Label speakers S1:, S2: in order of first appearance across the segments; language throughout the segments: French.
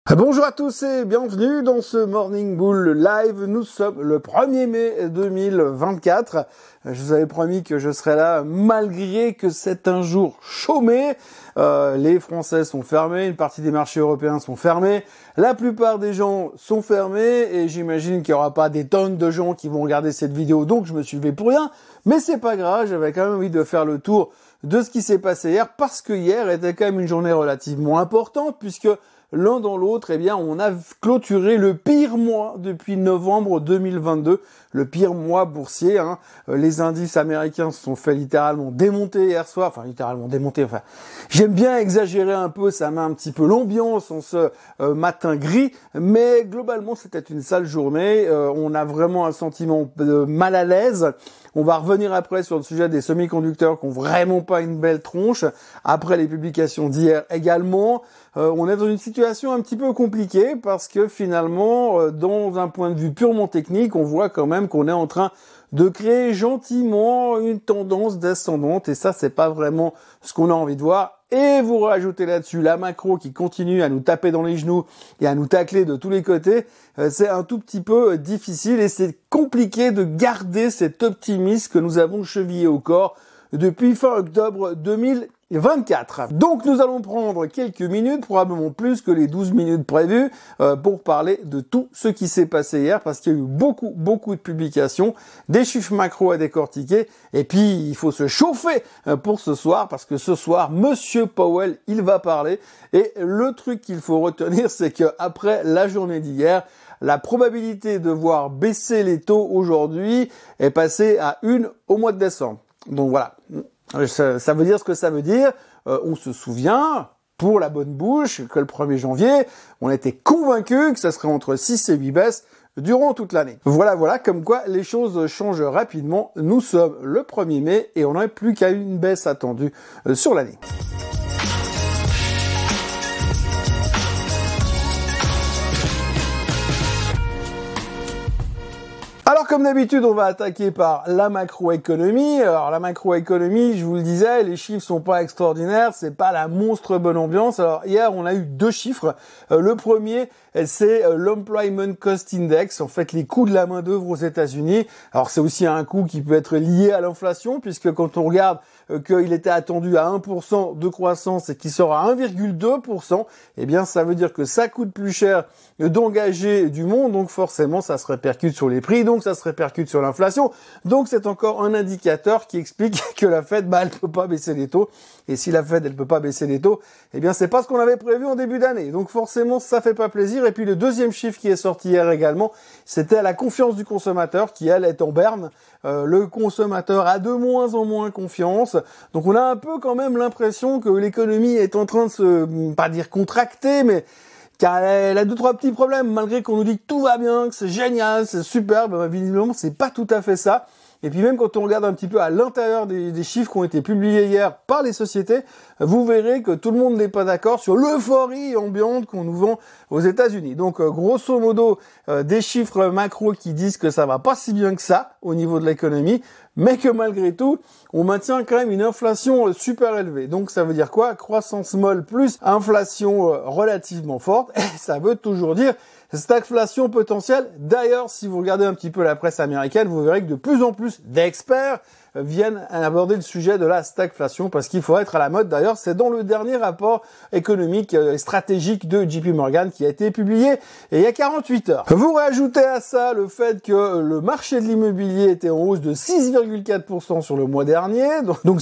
S1: Bonjour à tous et bienvenue dans ce Morning Bull Live. Nous sommes le 1er mai 2024. Je vous avais promis que je serais là malgré que c'est un jour chômé. Les Français sont fermés, une partie des marchés européens sont fermés, la plupart des gens sont fermés et j'imagine qu'il n'y aura pas des tonnes de gens qui vont regarder cette vidéo, donc je me suis levé pour rien. Mais c'est pas grave, j'avais quand même envie de faire le tour de ce qui s'est passé hier parce que hier était quand même une journée relativement importante puisque l'un dans l'autre, on a clôturé le pire mois depuis novembre 2022, le pire mois boursier. Les indices américains se sont fait littéralement démonter hier soir, j'aime bien exagérer un peu, ça met un petit peu l'ambiance en ce matin gris, mais globalement c'était une sale journée, on a vraiment un sentiment de mal à l'aise. On va revenir après sur le sujet des semi-conducteurs qui ont vraiment pas une belle tronche, après les publications d'hier également. On est dans une situation un petit peu compliquée parce que finalement, dans un point de vue purement technique, on voit quand même qu'on est en train de créer gentiment une tendance descendante et ça, c'est pas vraiment ce qu'on a envie de voir. Et vous rajoutez là-dessus la macro qui continue à nous taper dans les genoux et à nous tacler de tous les côtés, c'est un tout petit peu difficile et c'est compliqué de garder cet optimisme que nous avons chevillé au corps depuis fin octobre 2024. Donc nous allons prendre quelques minutes, probablement plus que les 12 minutes prévues, pour parler de tout ce qui s'est passé hier, parce qu'il y a eu beaucoup de publications, des chiffres macro à décortiquer, et puis il faut se chauffer pour ce soir, parce que ce soir, Monsieur Powell, il va parler, et le truc qu'il faut retenir, c'est que après la journée d'hier, la probabilité de voir baisser les taux aujourd'hui est passée à 1 au mois de décembre. Donc voilà, ça veut dire ce que ça veut dire. On se souvient, pour la bonne bouche, que le 1er janvier, on était convaincus que ça serait entre 6 et 8 baisses durant toute l'année. Voilà, comme quoi les choses changent rapidement. Nous sommes le 1er mai et on n'a plus qu'à une baisse attendue sur l'année. Alors comme d'habitude, on va attaquer par la macroéconomie. Alors la macroéconomie, je vous le disais, les chiffres sont pas extraordinaires, c'est pas la monstre bonne ambiance. Alors hier, on a eu 2 chiffres. Le premier, c'est l'Employment Cost Index, en fait les coûts de la main-d'œuvre aux États-Unis. Alors c'est aussi un coût qui peut être lié à l'inflation, puisque quand on regarde qu'il était attendu à 1% de croissance et qu'il sort à 1,2%, eh bien ça veut dire que ça coûte plus cher d'engager du monde, donc forcément ça se répercute sur les prix, donc ça se répercute sur l'inflation. Donc c'est encore un indicateur qui explique que la Fed, elle peut pas baisser les taux. Et si la Fed, elle peut pas baisser les taux, eh bien c'est pas ce qu'on avait prévu en début d'année. Donc forcément ça fait pas plaisir. Et puis le deuxième chiffre qui est sorti hier également, c'était la confiance du consommateur qui elle est en berne. Le consommateur a de moins en moins confiance. Donc on a un peu quand même l'impression que l'économie est en train de se, pas dire contracter, mais elle a 2-3 petits problèmes, malgré qu'on nous dit que tout va bien, que c'est génial, c'est super, visiblement c'est pas tout à fait ça. Et puis même quand on regarde un petit peu à l'intérieur des chiffres qui ont été publiés hier par les sociétés, vous verrez que tout le monde n'est pas d'accord sur l'euphorie ambiante qu'on nous vend aux États-Unis. Donc grosso modo, des chiffres macro qui disent que ça va pas si bien que ça au niveau de l'économie, mais que malgré tout, on maintient quand même une inflation super élevée. Donc ça veut dire quoi? Croissance molle plus inflation relativement forte, et ça veut toujours dire stagflation potentielle. D'ailleurs, si vous regardez un petit peu la presse américaine, vous verrez que de plus en plus d'experts viennent aborder le sujet de la stagflation parce qu'il faut être à la mode. D'ailleurs, c'est dans le dernier rapport économique et stratégique de JP Morgan qui a été publié il y a 48 heures. Vous rajoutez à ça le fait que le marché de l'immobilier était en hausse de 6,4% sur le mois dernier. Donc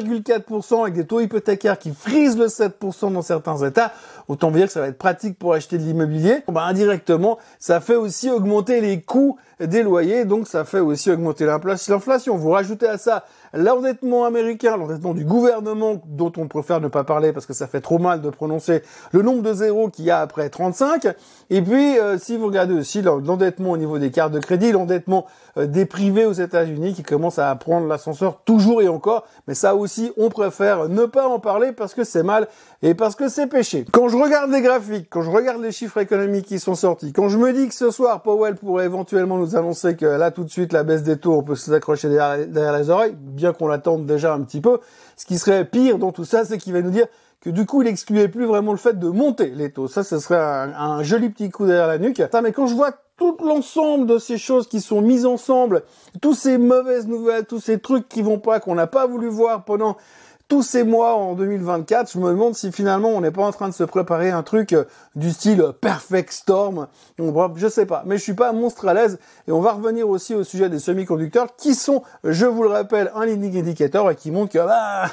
S1: 6,4% avec des taux hypothécaires qui frisent le 7% dans certains États. Autant dire que ça va être pratique pour acheter de l'immobilier. Indirectement, ça fait aussi augmenter les coûts des loyers, donc ça fait aussi augmenter l'inflation. Vous rajoutez à ça l'endettement américain, l'endettement du gouvernement, dont on préfère ne pas parler parce que ça fait trop mal de prononcer le nombre de zéros qu'il y a après 35. Et puis, si vous regardez aussi l'endettement au niveau des cartes de crédit, l'endettement des privés aux États-Unis qui commence à prendre l'ascenseur toujours et encore, mais ça aussi, on préfère ne pas en parler parce que c'est mal et parce que c'est péché. Quand je regarde les graphiques, quand je regarde les chiffres économiques qui sont sortis, quand je me dis que ce soir, Powell pourrait éventuellement nous annoncer que là, tout de suite, la baisse des taux, on peut s'accrocher derrière les oreilles, bien qu'on l'attende déjà un petit peu, ce qui serait pire dans tout ça, c'est qu'il va nous dire que du coup il excluait plus vraiment le fait de monter les taux. Ça, ce serait un joli petit coup derrière la nuque. Mais quand je vois tout l'ensemble de ces choses qui sont mises ensemble, tous ces mauvaises nouvelles, tous ces trucs qui vont pas, qu'on n'a pas voulu voir pendant tous ces mois en 2024, je me demande si finalement on n'est pas en train de se préparer un truc du style Perfect Storm. Donc, bref, je sais pas, mais je suis pas un monstre à l'aise. Et on va revenir aussi au sujet des semi-conducteurs qui sont, je vous le rappelle, un leading indicator et qui montrent que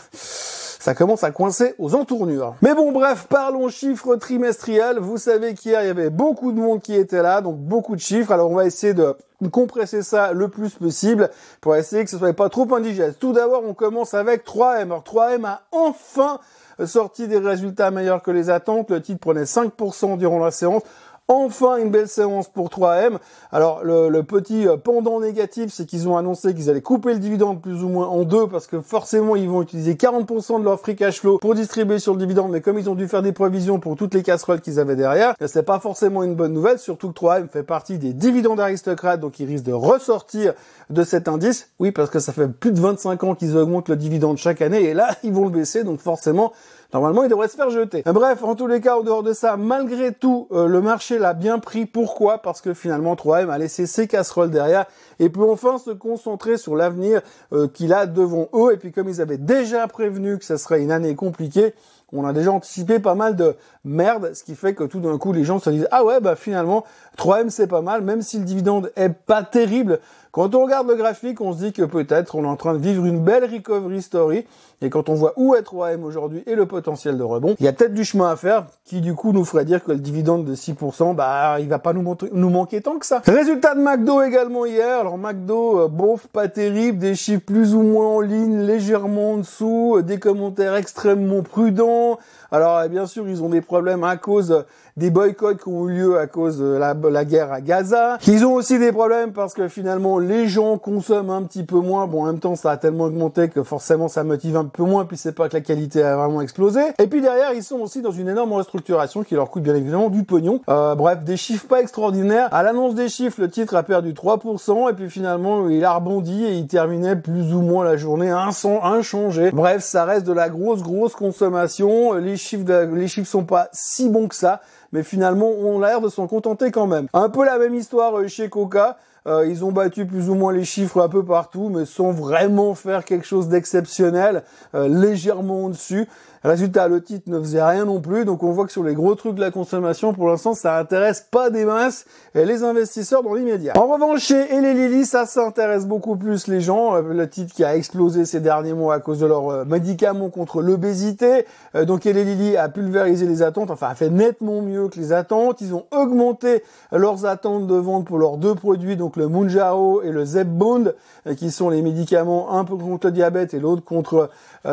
S1: ça commence à coincer aux entournures. Mais bon, bref, parlons chiffres trimestriels. Vous savez qu'hier, il y avait beaucoup de monde qui était là, donc beaucoup de chiffres. Alors, on va essayer de compresser ça le plus possible pour essayer que ce soit pas trop indigeste. Tout d'abord, on commence avec 3M. Alors, 3M a enfin sorti des résultats meilleurs que les attentes. Le titre prenait 5% durant la séance. Enfin, une belle séance pour 3M. Alors, le petit pendant négatif, c'est qu'ils ont annoncé qu'ils allaient couper le dividende plus ou moins en deux parce que forcément, ils vont utiliser 40% de leur free cash flow pour distribuer sur le dividende. Mais comme ils ont dû faire des provisions pour toutes les casseroles qu'ils avaient derrière, c'est pas forcément une bonne nouvelle, surtout que 3M fait partie des dividendes aristocrates, donc ils risquent de ressortir de cet indice. Oui, parce que ça fait plus de 25 ans qu'ils augmentent le dividende chaque année et là, ils vont le baisser, donc forcément, normalement, il devrait se faire jeter. Bref, en tous les cas, en dehors de ça, malgré tout, le marché l'a bien pris. Pourquoi ? Parce que finalement, 3M a laissé ses casseroles derrière et peut enfin se concentrer sur l'avenir qu'il a devant eux. Et puis, comme ils avaient déjà prévenu que ça serait une année compliquée, on a déjà anticipé pas mal de merde, ce qui fait que tout d'un coup, les gens se disent « Ah ouais, bah finalement, 3M c'est pas mal, même si le dividende est pas terrible. » Quand on regarde le graphique, on se dit que peut-être on est en train de vivre une belle recovery story. Et quand on voit où est 3M aujourd'hui et le potentiel de rebond, il y a peut-être du chemin à faire qui du coup nous ferait dire que le dividende de 6%, il va pas nous manquer tant que ça. Résultat de McDo également hier. Alors McDo, bof, pas terrible, des chiffres plus ou moins en ligne, légèrement en dessous, des commentaires extrêmement prudents. Alors bien sûr, ils ont des problèmes à cause des boycotts qui ont eu lieu à cause de la guerre à Gaza. Ils ont aussi des problèmes parce que finalement les gens consomment un petit peu moins. Bon, en même temps, ça a tellement augmenté que forcément ça motive un peu moins, puis c'est pas que la qualité a vraiment explosé. Et puis derrière, ils sont aussi dans une énorme restructuration qui leur coûte bien évidemment du pognon. Bref, des chiffres pas extraordinaires. À l'annonce des chiffres, le titre a perdu 3% et puis finalement, il a rebondi et il terminait plus ou moins la journée inchangé. Bref, ça reste de la grosse consommation. Les chiffres sont pas si bons que ça, mais finalement, on a l'air de s'en contenter quand même. Un peu la même histoire chez Coca. Ils ont battu plus ou moins les chiffres un peu partout, mais sans vraiment faire quelque chose d'exceptionnel, légèrement au-dessus. Résultat, le titre ne faisait rien non plus, donc on voit que sur les gros trucs de la consommation, pour l'instant, ça intéresse pas des masses les investisseurs dans l'immédiat. En revanche, chez Eli Lilly, ça intéresse beaucoup plus les gens. Le titre qui a explosé ces derniers mois à cause de leurs médicaments contre l'obésité. Donc Eli Lilly a pulvérisé les attentes, enfin a fait nettement mieux que les attentes. Ils ont augmenté leurs attentes de vente pour leurs deux produits, donc le Mounjaro et le Zepbound, qui sont les médicaments, un peu contre le diabète et l'autre contre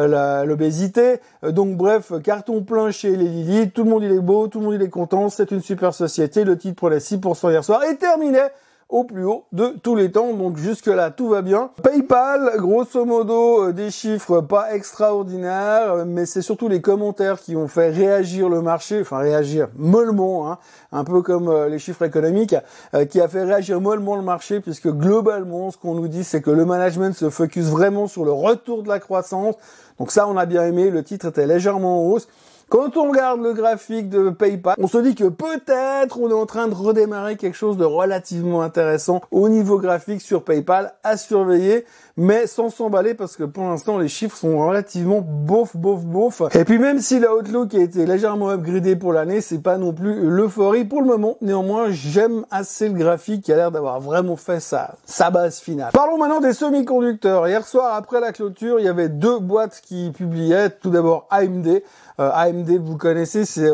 S1: l'obésité. Donc bref, carton plein chez Eli Lilly, tout le monde il est beau, tout le monde il est content, c'est une super société, le titre prenait 6% hier soir et terminait au plus haut de tous les temps, donc jusque là tout va bien. PayPal, grosso modo, des chiffres pas extraordinaires, mais c'est surtout les commentaires qui ont fait réagir le marché, enfin réagir mollement, hein, un peu comme les chiffres économiques, qui a fait réagir mollement le marché, puisque globalement ce qu'on nous dit c'est que le management se focus vraiment sur le retour de la croissance, donc ça on a bien aimé, le titre était légèrement en hausse. Quand on regarde le graphique de PayPal, on se dit que peut-être on est en train de redémarrer quelque chose de relativement intéressant au niveau graphique sur PayPal à surveiller, mais sans s'emballer parce que pour l'instant les chiffres sont relativement bof. Et puis même si la Outlook a été légèrement upgradée pour l'année, c'est pas non plus l'euphorie pour le moment. Néanmoins, j'aime assez le graphique qui a l'air d'avoir vraiment fait sa base finale. Parlons maintenant des semi-conducteurs. Hier soir, après la clôture, il y avait deux boîtes qui publiaient. Tout d'abord AMD. AMD, vous connaissez, c'est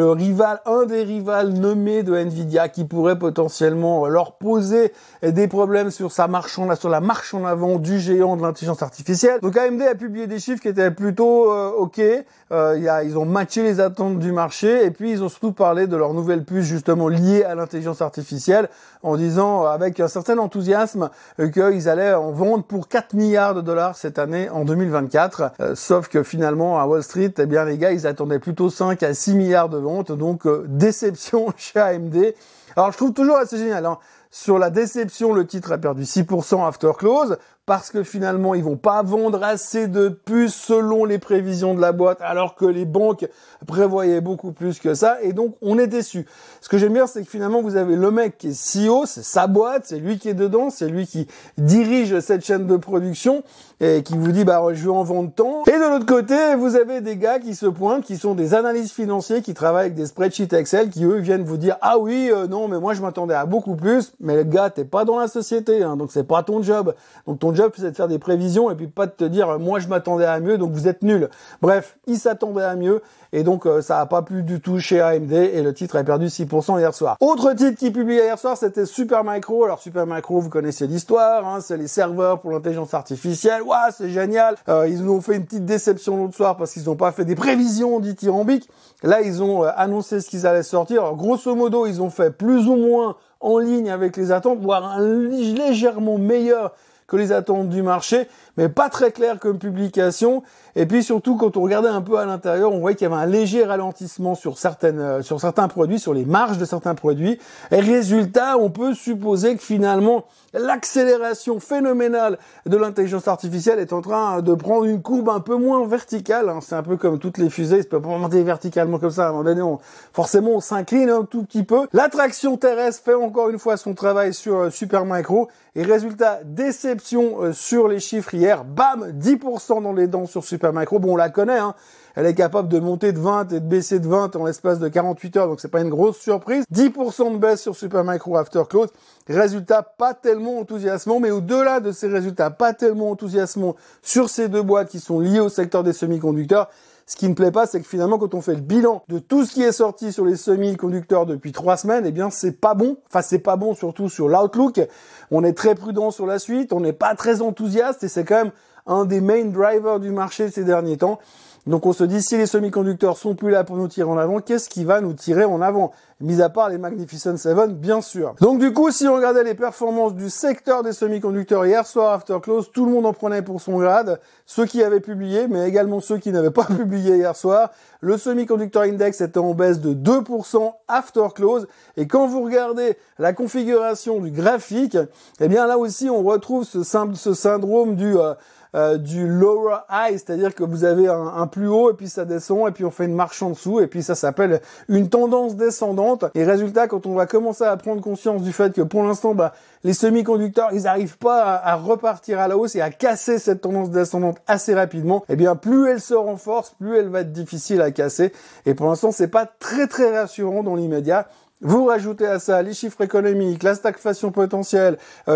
S1: un des rivales nommés de Nvidia qui pourrait potentiellement leur poser des problèmes sur la marche en avant du géant de l'intelligence artificielle. Donc AMD a publié des chiffres qui étaient plutôt ok. Ils ont matché les attentes du marché et puis ils ont surtout parlé de leur nouvelle puce justement liée à l'intelligence artificielle en disant avec un certain enthousiasme qu'ils allaient en vendre pour 4 milliards de dollars cette année en 2024. Sauf que finalement à Wall Street, eh bien les gars, ils attendaient plutôt 5 à 6 milliards de ventes, donc déception chez AMD. Alors je trouve toujours assez génial, hein. Sur la déception, le titre a perdu 6% after close. parce que finalement ils vont pas vendre assez de puces selon les prévisions de la boîte, alors que les banques prévoyaient beaucoup plus que ça, et donc on est déçu. Ce que j'aime bien, c'est que finalement vous avez le mec qui est CEO, c'est sa boîte, c'est lui qui est dedans, c'est lui qui dirige cette chaîne de production et qui vous dit bah je vais en vendre tant. Et de l'autre côté, vous avez des gars qui se pointent, qui sont des analystes financiers, qui travaillent avec des spreadsheets Excel, qui eux viennent vous dire ah oui non mais moi je m'attendais à beaucoup plus, mais le gars t'es pas dans la société, hein, donc c'est pas ton job. Donc ton job c'est de faire des prévisions et puis pas de te dire moi je m'attendais à mieux donc vous êtes nuls. Bref, ils s'attendaient à mieux et donc ça a pas plu du tout chez AMD et le titre a perdu 6% hier soir. Autre titre qui publiait hier soir, c'était Supermicro. Alors Supermicro, vous connaissez l'histoire, hein, c'est les serveurs pour l'intelligence artificielle. Ouah, c'est génial. Ils nous ont fait une petite déception l'autre soir parce qu'ils n'ont pas fait des prévisions dithyrambiques. Là, ils ont annoncé ce qu'ils allaient sortir. Alors grosso modo, ils ont fait plus ou moins en ligne avec les attentes, voire légèrement meilleur que les attentes du marché, mais pas très clair comme publication. Et puis surtout, quand on regardait un peu à l'intérieur, on voyait qu'il y avait un léger ralentissement sur certains produits, sur les marges de certains produits. Et résultat, on peut supposer que finalement, l'accélération phénoménale de l'intelligence artificielle est en train de prendre une courbe un peu moins verticale. C'est un peu comme toutes les fusées, ça peut pas monter verticalement comme ça. À un moment donné, forcément, on s'incline un tout petit peu. L'attraction terrestre fait encore une fois son travail sur Supermicro. Et résultat, déception sur les chiffres hier. Bam, 10% dans les dents sur Supermicro. Bon, on la connaît, hein. Elle est capable de monter de 20 et de baisser de 20 en l'espace de 48 heures, donc c'est pas une grosse surprise. 10% de baisse sur Supermicro after close. Résultat pas tellement enthousiasmant, mais au-delà de ces résultats pas tellement enthousiasmants sur ces deux boîtes qui sont liées au secteur des semi-conducteurs, ce qui ne plaît pas, c'est que finalement, quand on fait le bilan de tout ce qui est sorti sur les semi-conducteurs depuis 3 semaines, eh bien, c'est pas bon. Enfin, c'est pas bon surtout sur l'outlook. On est très prudent sur la suite, on n'est pas très enthousiaste et c'est quand même un des main drivers du marché ces derniers temps. Donc on se dit, si les semi-conducteurs sont plus là pour nous tirer en avant, qu'est-ce qui va nous tirer en avant? Mis à part les Magnificent Seven, bien sûr. Donc du coup, si on regardait les performances du secteur des semi-conducteurs hier soir after close, tout le monde en prenait pour son grade. Ceux qui avaient publié, mais également ceux qui n'avaient pas publié hier soir. Le semi-conducteur index était en baisse de 2% after close. Et quand vous regardez la configuration du graphique, eh bien là aussi, on retrouve ce syndrome du lower high, c'est-à-dire que vous avez un plus haut et puis ça descend et puis on fait une marche en dessous et puis ça s'appelle une tendance descendante. Et résultat, quand on va commencer à prendre conscience du fait que pour l'instant, les semi-conducteurs, ils n'arrivent pas à repartir à la hausse et à casser cette tendance descendante assez rapidement, eh bien plus elle se renforce, plus elle va être difficile à casser. Et pour l'instant, c'est pas très très rassurant dans l'immédiat. Vous rajoutez à ça les chiffres économiques, la stagflation potentielle,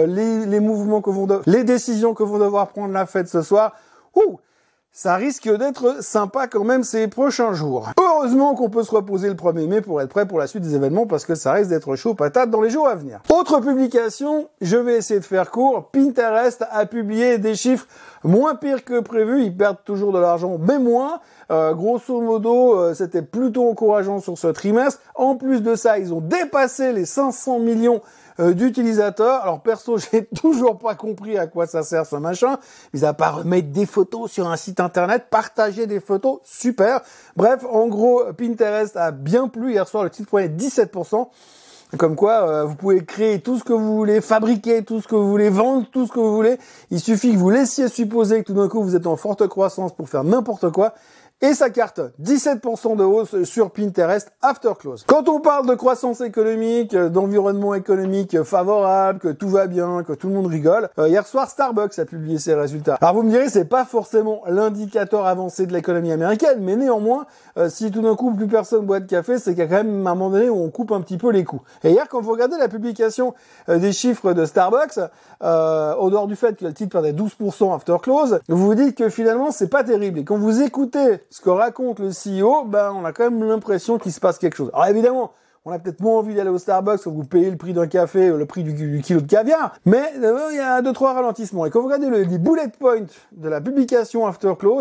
S1: les décisions que vont devoir prendre la Fed ce soir. Ça risque d'être sympa quand même ces prochains jours. Heureusement qu'on peut se reposer le 1er mai pour être prêt pour la suite des événements parce que ça risque d'être chaud patate dans les jours à venir. Autre publication, je vais essayer de faire court. Pinterest a publié des chiffres moins pires que prévu. Ils perdent toujours de l'argent, mais moins. Grosso modo, c'était plutôt encourageant sur ce trimestre. En plus de ça, ils ont dépassé les 500 millions d'utilisateurs. Alors perso, j'ai toujours pas compris à quoi ça sert ce machin. Mis à part mettre des photos sur un site internet, partager des photos, super. Bref, en gros, Pinterest a bien plu hier soir. Le titre prenait 17%. Comme quoi, vous pouvez créer tout ce que vous voulez, fabriquer tout ce que vous voulez, vendre tout ce que vous voulez. Il suffit que vous laissiez supposer que tout d'un coup, vous êtes en forte croissance pour faire n'importe quoi. Et ça cartonne. 17% de hausse sur Pinterest after close. Quand on parle de croissance économique, d'environnement économique favorable, que tout va bien, que tout le monde rigole, hier soir, Starbucks a publié ses résultats. Alors vous me direz, c'est pas forcément l'indicateur avancé de l'économie américaine, mais néanmoins, si tout d'un coup plus personne boit de café, c'est qu'il y a quand même un moment donné où on coupe un petit peu les coûts. Et hier, quand vous regardez la publication des chiffres de Starbucks, au dehors du fait que le titre perdait 12% after close, vous vous dites que finalement, c'est pas terrible. Et quand vous écoutez ce que raconte le CEO, on a quand même l'impression qu'il se passe quelque chose. Alors évidemment, on a peut-être moins envie d'aller au Starbucks quand vous payez le prix d'un café, le prix du kilo de caviar, mais il y a 2-3 ralentissements. Et quand vous regardez les bullet points de la publication after close,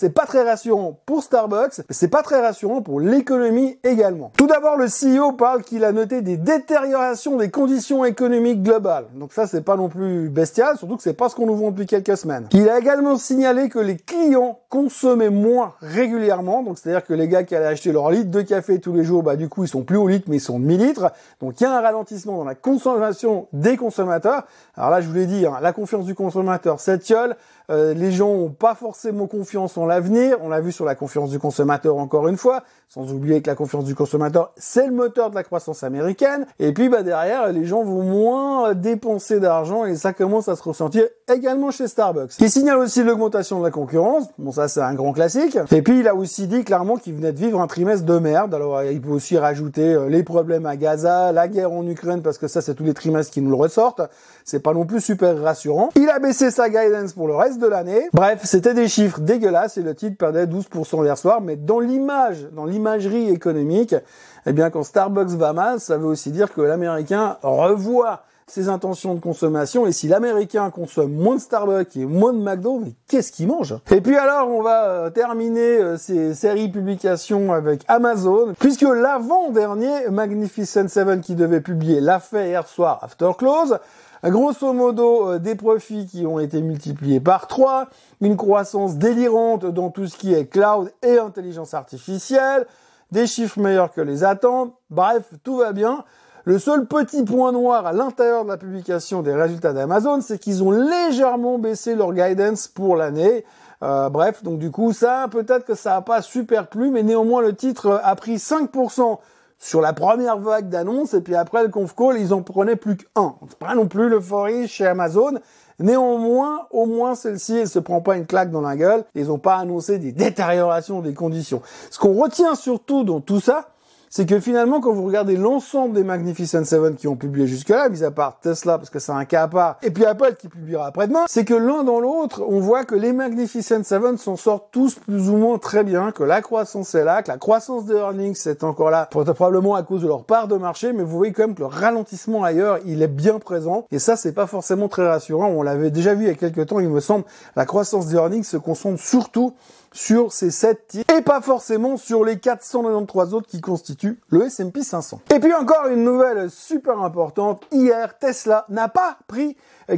S1: c'est pas très rassurant pour Starbucks, mais c'est pas très rassurant pour l'économie également. Tout d'abord, le CEO parle qu'il a noté des détériorations des conditions économiques globales. Donc ça, c'est pas non plus bestial, surtout que c'est pas ce qu'on nous vend depuis quelques semaines. Il a également signalé que les clients consommaient moins régulièrement, donc c'est-à-dire que les gars qui allaient acheter leur litre de café tous les jours, bah du coup, ils sont plus au litre, mais ils sont demi-litres. Donc il y a un ralentissement dans la consommation des consommateurs. Alors là, je vous l'ai dit, hein, la confiance du consommateur s'étiole. Les gens ont pas forcément confiance en l'avenir. On l'a vu sur la confiance du consommateur encore une fois, sans oublier que la confiance du consommateur, c'est le moteur de la croissance américaine. Et puis bah derrière, les gens vont moins dépenser d'argent et ça commence à se ressentir également chez Starbucks. Il signale aussi l'augmentation de la concurrence. Bon, ça c'est un grand classique. Et puis il a aussi dit clairement qu'il venait de vivre un trimestre de merde. Alors il peut aussi rajouter les problèmes à Gaza, la guerre en Ukraine, parce que ça c'est tous les trimestres qui nous le ressortent. C'est pas non plus super rassurant. Il a baissé sa guidance pour le reste de l'année. Bref, c'était des chiffres dégueulasses et le titre perdait 12% hier soir. Mais dans l'imagerie économique, eh bien, quand Starbucks va mal, ça veut aussi dire que l'Américain revoit ses intentions de consommation. Et si l'Américain consomme moins de Starbucks et moins de McDo, mais qu'est-ce qu'il mange? Et puis alors, on va terminer ces séries publications avec Amazon, puisque l'avant-dernier Magnificent Seven qui devait publier l'a fait hier soir after close. Grosso modo, des profits qui ont été multipliés par 3, une croissance délirante dans tout ce qui est cloud et intelligence artificielle, des chiffres meilleurs que les attentes, bref, tout va bien. Le seul petit point noir à l'intérieur de la publication des résultats d'Amazon, c'est qu'ils ont légèrement baissé leur guidance pour l'année. Bref, donc du coup, ça, peut-être que ça n'a pas super plu, mais néanmoins, le titre a pris 5% sur la première vague d'annonces, et puis après le conf call, ils en prenaient plus qu'un. C'est pas non plus l'euphorie chez Amazon. Néanmoins, au moins celle-ci, elle se prend pas une claque dans la gueule. Ils ont pas annoncé des détériorations des conditions. Ce qu'on retient surtout dans tout ça, c'est que finalement, quand vous regardez l'ensemble des Magnificent Seven qui ont publié jusque-là, mis à part Tesla, parce que c'est un cas à part, et puis Apple qui publiera après-demain, c'est que l'un dans l'autre, on voit que les Magnificent Seven s'en sortent tous plus ou moins très bien, que la croissance est là, que la croissance des earnings c'est encore là, probablement à cause de leur part de marché, mais vous voyez quand même que le ralentissement ailleurs, il est bien présent, et ça, c'est pas forcément très rassurant. On l'avait déjà vu il y a quelques temps, il me semble, la croissance des earnings se concentre surtout sur ces 7 titres et pas forcément sur les 493 autres qui constituent le S&P 500. Et puis encore une nouvelle super importante, hier Tesla n'a pas pris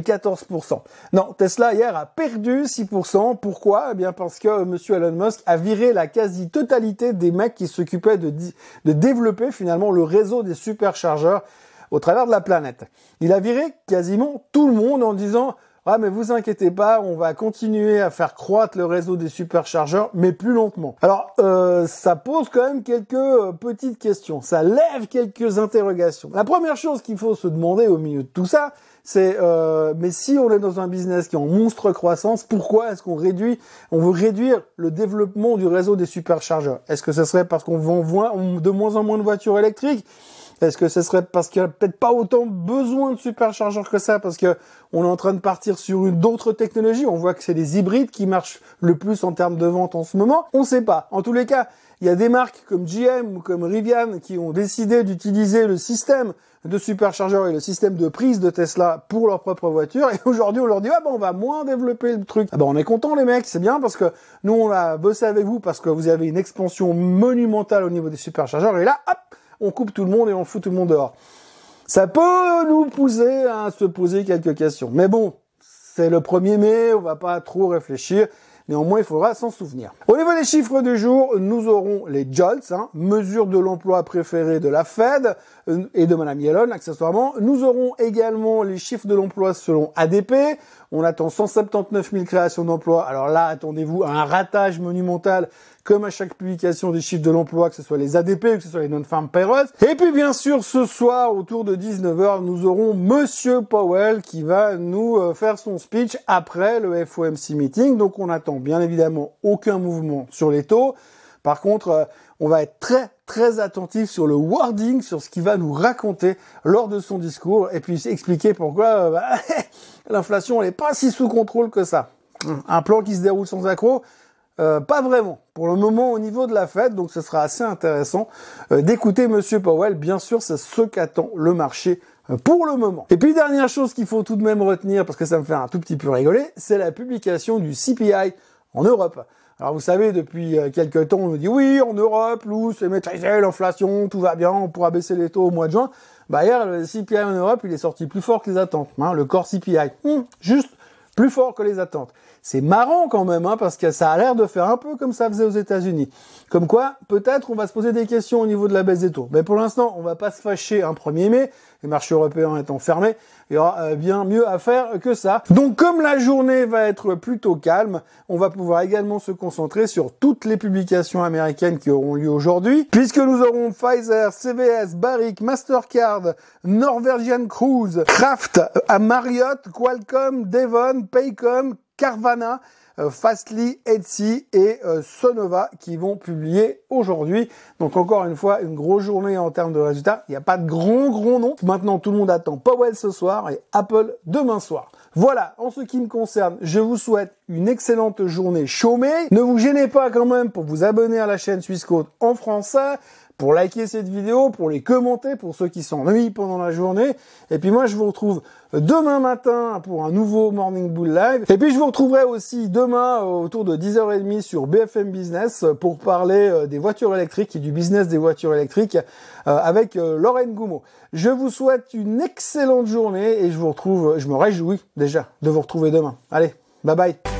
S1: 14%. Non, Tesla hier a perdu 6%. Pourquoi? Eh bien parce que monsieur Elon Musk a viré la quasi-totalité des mecs qui s'occupaient de développer finalement le réseau des superchargeurs au travers de la planète. Il a viré quasiment tout le monde en disant: ah, mais vous inquiétez pas, on va continuer à faire croître le réseau des superchargeurs, mais plus lentement. Alors, ça pose quand même quelques petites questions. Ça lève quelques interrogations. La première chose qu'il faut se demander au milieu de tout ça, c'est mais si on est dans un business qui est en monstre croissance, pourquoi est-ce qu'on veut réduire le développement du réseau des superchargeurs? Est-ce que ce serait parce qu'on vend de moins en moins de voitures électriques? Est-ce que ce serait parce qu'il n'y a peut-être pas autant besoin de superchargeurs que ça, parce que on est en train de partir sur d'autres technologies? On voit que c'est les hybrides qui marchent le plus en termes de vente en ce moment. On ne sait pas. En tous les cas, il y a des marques comme GM ou comme Rivian qui ont décidé d'utiliser le système de superchargeurs et le système de prise de Tesla pour leur propre voiture. Et aujourd'hui, on leur dit: ah ben, on va moins développer le truc. Ah ben, on est content les mecs, c'est bien, parce que nous, on a bossé avec vous parce que vous avez une expansion monumentale au niveau des superchargeurs. Et là, hop, on coupe tout le monde et on fout tout le monde dehors. Ça peut nous pousser à se poser quelques questions. Mais bon, c'est le 1er mai, on va pas trop réfléchir. Néanmoins, il faudra s'en souvenir. Au niveau des chiffres du jour, nous aurons les JOLTS, mesures de l'emploi préférées de la Fed et de Madame Yellen, accessoirement. Nous aurons également les chiffres de l'emploi selon ADP. On attend 179 000 créations d'emplois. Alors là, attendez-vous à un ratage monumental, comme à chaque publication des chiffres de l'emploi, que ce soit les ADP ou que ce soit les non-farm payrolls. Et puis bien sûr, ce soir, autour de 19h, nous aurons Monsieur Powell qui va nous faire son speech après le FOMC meeting. Donc on attend bien évidemment aucun mouvement sur les taux. Par contre, on va être très attentif sur le wording, sur ce qu'il va nous raconter lors de son discours, et puis expliquer pourquoi l'inflation n'est pas si sous contrôle que ça. Un plan qui se déroule sans accroc, pas vraiment. Pour le moment, au niveau de la Fed, donc ce sera assez intéressant d'écouter Monsieur Powell. Bien sûr, c'est ce qu'attend le marché pour le moment. Et puis, dernière chose qu'il faut tout de même retenir, parce que ça me fait un tout petit peu rigoler, c'est la publication du CPI en Europe. Alors vous savez, depuis quelques temps, on nous dit oui, en Europe, c'est maîtrisé, l'inflation, tout va bien, on pourra baisser les taux au mois de juin. Bah hier, le CPI en Europe, il est sorti plus fort que les attentes. Le core CPI, juste plus fort que les attentes. C'est marrant quand même, parce que ça a l'air de faire un peu comme ça faisait aux États-Unis. Comme quoi, peut-être on va se poser des questions au niveau de la baisse des taux. Mais pour l'instant, on va pas se fâcher un 1er mai, les marchés européens étant fermés, il y aura bien mieux à faire que ça. Donc comme la journée va être plutôt calme, on va pouvoir également se concentrer sur toutes les publications américaines qui auront lieu aujourd'hui, puisque nous aurons Pfizer, CVS, Barrick, Mastercard, Norwegian Cruise, Kraft, Marriott, Qualcomm, Devon, Paycom, Carvana, Fastly, Etsy et Sonova qui vont publier aujourd'hui. Donc encore une fois, une grosse journée en termes de résultats. Il n'y a pas de gros noms. Maintenant, tout le monde attend Powell ce soir et Apple demain soir. Voilà, en ce qui me concerne, je vous souhaite une excellente journée chômée. Ne vous gênez pas quand même pour vous abonner à la chaîne Swissquote en français, pour liker cette vidéo, pour les commenter, pour ceux qui s'ennuient pendant la journée. Et puis moi, je vous retrouve demain matin pour un nouveau Morning Bull Live. Et puis je vous retrouverai aussi demain autour de 10h30 sur BFM Business pour parler des voitures électriques et du business des voitures électriques avec Lorraine Goumeau. Je vous souhaite une excellente journée et je me réjouis déjà de vous retrouver demain. Allez, bye bye.